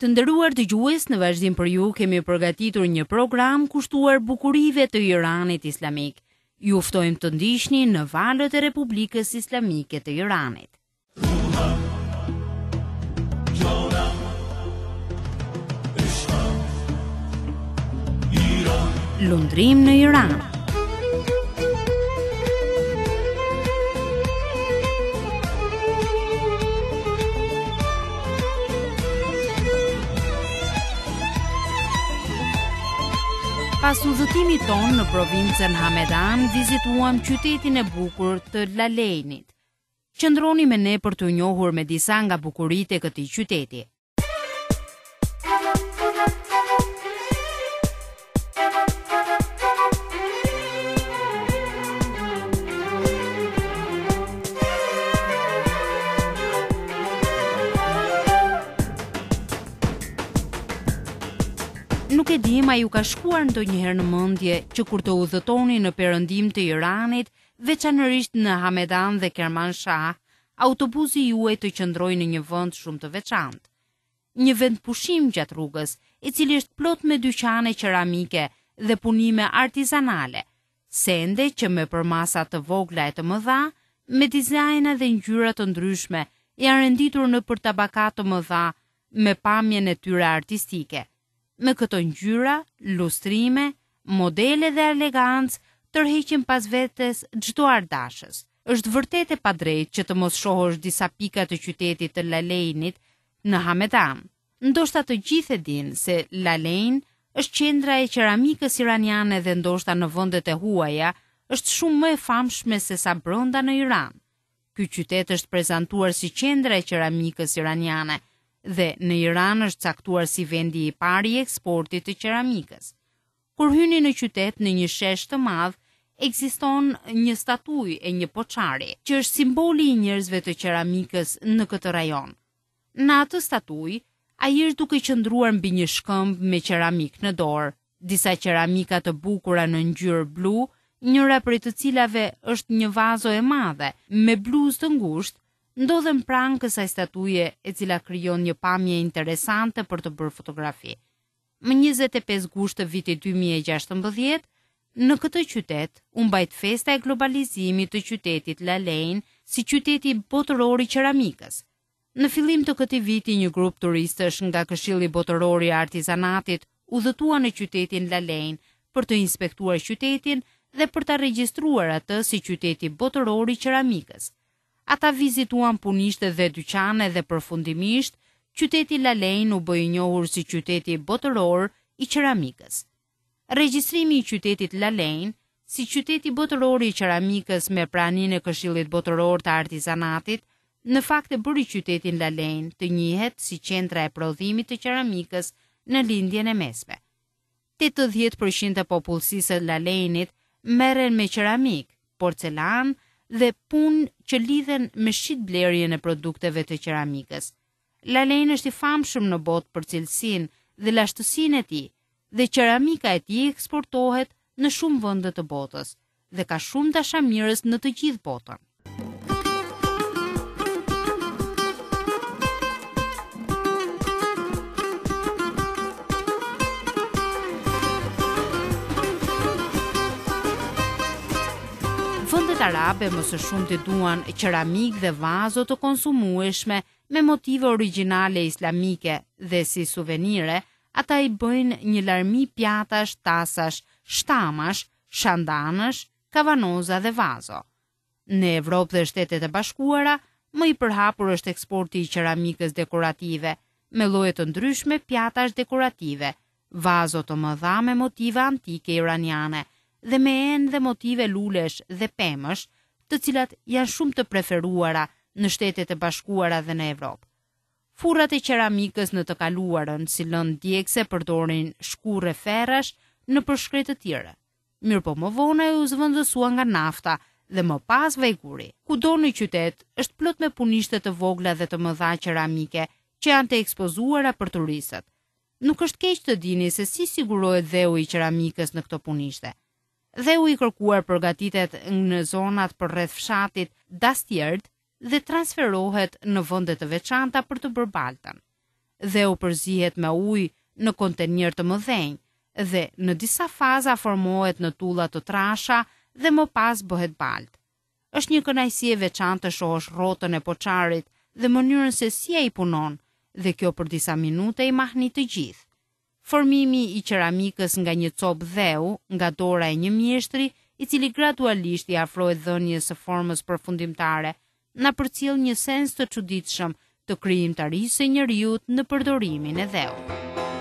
Të nderuar dëgjues, në vazhdim për ju kemi përgatitur një program kushtuar bukurive të Iranit Islamik. Ju ftojmë të ndiqni në valët e Republikës Islamike të Iranit. Lundrim në Iran. Pas udhëtimit ton në provincën Hamedan, vizituam qytetin e bukur të Lalejnit. Qëndroni me ne për të njohur me disa nga bukuritë e këtij qyteti. Nuk e dim a ju ka shkuar ndonjëherë në mendje që kur të udhëtoni në perëndim të Iranit, veçanërisht në Hamedan dhe Kermanshah, autobusi juaj të qëndrojë në një vend shumë të veçantë. Një vend pushim gjatë rrugës, i cili është plot me dyqane qeramike dhe punime artizanale, sende që me përmasa të vogla e të mëdha, me dizajna dhe ngjyra të ndryshme, janë renditur në për tabaka të mëdha me pamjen e tyre artistike. Me këto ngjyra, lustrime, modele dhe elegancë tërheqin pas vetes çdo ardashës. Është vërtet e padrejtë që të mos shohësh disa pika të qytetit të Lalejnit në Hamedan. Ndoshta të gjithë e dinë se Lalejn është qendra e qeramikës iraniane dhe ndoshta në vendet e huaja është shumë më e famshme se sa brenda në Iran. Ky qytet është prezantuar si qendra e qeramikës iraniane dhe në Iran është caktuar si vendi i parë i eksportit të qeramikës. Kur hyni në qytet në një shesh të madh, ekziston një statujë e një poçari, që është simboli i njerëzve të qeramikës në këtë rajon. Në atë statujë, ai është duke qëndruar mbi një shkëmb me qeramik në dorë, disa qeramika të bukura në ngjyrë blu, njëra prej të cilave është një vazo e madhe me bluzë të ngushtë, ndodhen pranë kësaj statuje e cila krijon një pamje interesante për të bërë fotografi. Më 25 gusht të vitit 2016, në këtë qytet u mbajt festa e globalizimit të qytetit Lalejn si qyteti botëror i qeramikës. Në fillim të këtij viti një grup turistësh nga Këshilli Botëror i Artizanatit udhëtua në qytetin Lalejn për të inspektuar qytetin dhe për ta regjistruar atë si qyteti botëror i qeramikës. Ata vizituan punishte dhe dyqane dhe përfundimisht, qyteti Lalejn u bë i njohur si qyteti botëror i qeramikës. Regjistrimi i qytetit Lalejn si qyteti botëror i qeramikës me praninë e Këshillit Botëror të Artizanatit, në fakt e bëri qytetin Lalejn të njihet si qendra e prodhimit të qeramikës në lindjen e mesme. 80% e popullsisë së Lalejnit merren me qeramik, porcelan dhe punë që lidhen me shitblerjen e produkteve të qeramikës. Lalejn është i famshëm në botë për cilësinë dhe lashtësinë e tij, dhe qeramika e tij eksportohet në shumë vende të botës dhe ka shumë dashamirës në të gjithë botën. Vendet arabe më së shumti duan qeramik dhe vazo të konsumueshme me motive origjinale islamike dhe si suvenire, ata i bëjnë një larmi pjatash, tasash, shtamash, shandanësh, kavanoza dhe vazo. Në Evropë dhe Shtetet e Bashkuara, më i përhapur është eksporti i qeramikës dekorative, me lloje të ndryshme pjatash dekorative, vazo të mëdha me motive antike iraniane, dhe me enë dhe motive lulesh dhe pemësh, të cilat janë shumë të preferuara në Shtetet e Bashkuara dhe në Evropë. Furrat e qeramikës në të kaluarën, si lëndë djegëse përdorin shkurre ferrash në përshkret të tjera. Mirëpo më vonë u zvendësua nga nafta dhe më pas vajguri. Kudo në qytet është plot me punishte të vogla dhe të mëdha qeramike që janë të ekspozuara për turistët. Nuk është keq të dini se si sigurohet dheu i qeramikës në këto punishte. Dheu i kërkuar përgatitet në zonat përreth fshatit Dastjerd dhe transferohet në vende të veçanta për të bërë baltën. dhe u përzihet me ujë në kontenier të mëdhenj dhe në disa faza formohet në tulla të trasha dhe më pas bëhet balt. Është një kënaqësi e veçantë të shohësh rrotën e poçarit dhe mënyrën se si ai punon, dhe kjo për disa minuta i mahni të gjithë. Formimi i qeramikës nga një copë dheu, nga dora e një mjeshtri, i cili gradualisht i afrohet dhënies së formës përfundimtare, na përcjell një sens të çuditshëm të krijimtarisë së njeriut në përdorimin e dheut.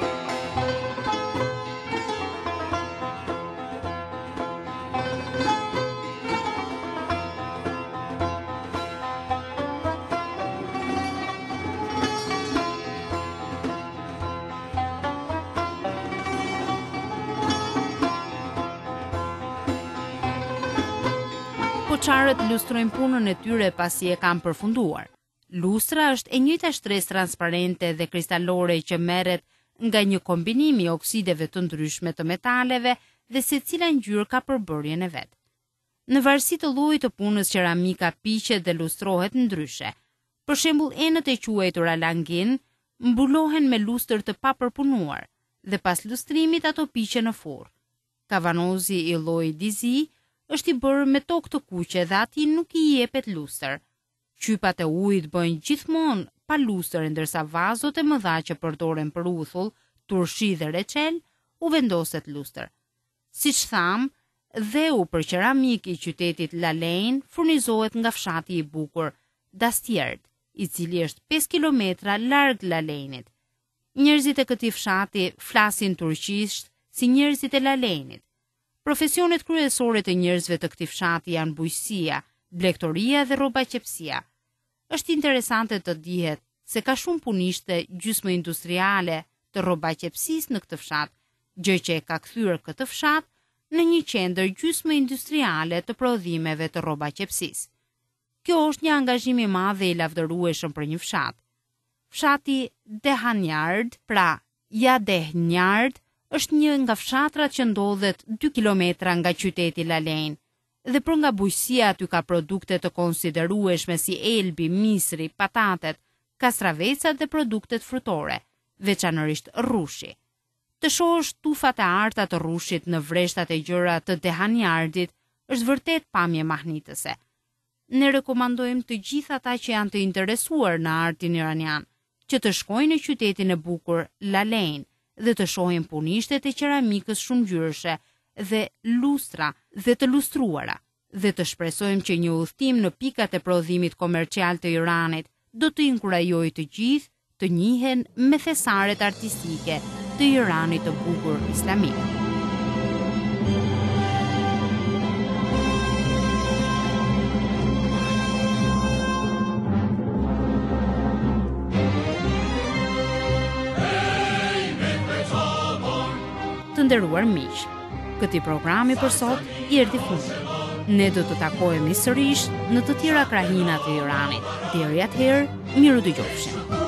Poçarët lustrojnë punën e tyre pasi e kanë përfunduar. Lustra është e njëjta shtresë transparente dhe kristalore që merret nga një kombinim i oksideve të ndryshme të metaleve dhe secila ngjyrë ka përbërjen e vet. Në varësi të llojit të punës, qeramika piqet dhe lustrohet ndryshe. Për shembull, enët e quajtura langin mbulohen me lustër të papërpunuar dhe pas lustrimit ato piqen në furrë. Kavanozi i llojit dizi është i bërë me tokë të kuqe dhe atij nuk i jepet lustër. Qypat e ujit bëjnë gjithmonë pa lustër, ndërsa vazot e mëdha që përdoren për uthull, turshi dhe reçel u vendoset lustër. Siç tham, dheu për qeramik i qytetit Lalein furnizohet nga fshati i bukur Dastierd, i cili është 5 kilometra larg Laleinit. Njerëzit e këtij fshati flasin turqisht si njerëzit e Laleinit. Profesionet kryesore të njerëzve të këtij fshati janë bujqësia, blegtoria dhe rrobaqepsia. Është interesante të dihet se ka shumë punishte gjysmë industriale të rrobaqepsisë në këtë fshat, gjë që e ka kthyer këtë fshat në një qendër gjysmë industriale të prodhimeve të rrobaqepsisë. Kjo është një angazhim i madh dhe i lavdërueshëm për një fshat. Fshati Dehanjard, pra Jadehnjard, është një nga fshatrat që ndodhet 2 kilometra nga qyteti Lalein, dhe për nga bujqësia aty ka produkte të konsiderueshme si elbi, misri, patatet, kastravecat dhe produktet frutore, veçanërisht rrushi. Të shohësh tufat e arta të rrushit në vreshtat e gjëra të Dehanjardit është vërtet pamje mahnitëse. Ne rekomandojmë të gjithë ata që janë të interesuar në artin iranian që të shkojnë në qytetin e bukur Lalein dhe të shohin punishtet e qeramikës shumëngjyrëshe dhe lustra dhe të lustruara, dhe të shpresojmë që një udhtim në pikat e prodhimit komercial të Iranit do të inkurajojë të gjithë të njihen me thesaret artistike të Iranit të bukur islamik. Të nderuar miq, këtij programi për sot i erdhi fundi. Ne do të takohemi sërish në të tjera krahina të Iranit. Deri atëherë, miru dëgjofshim.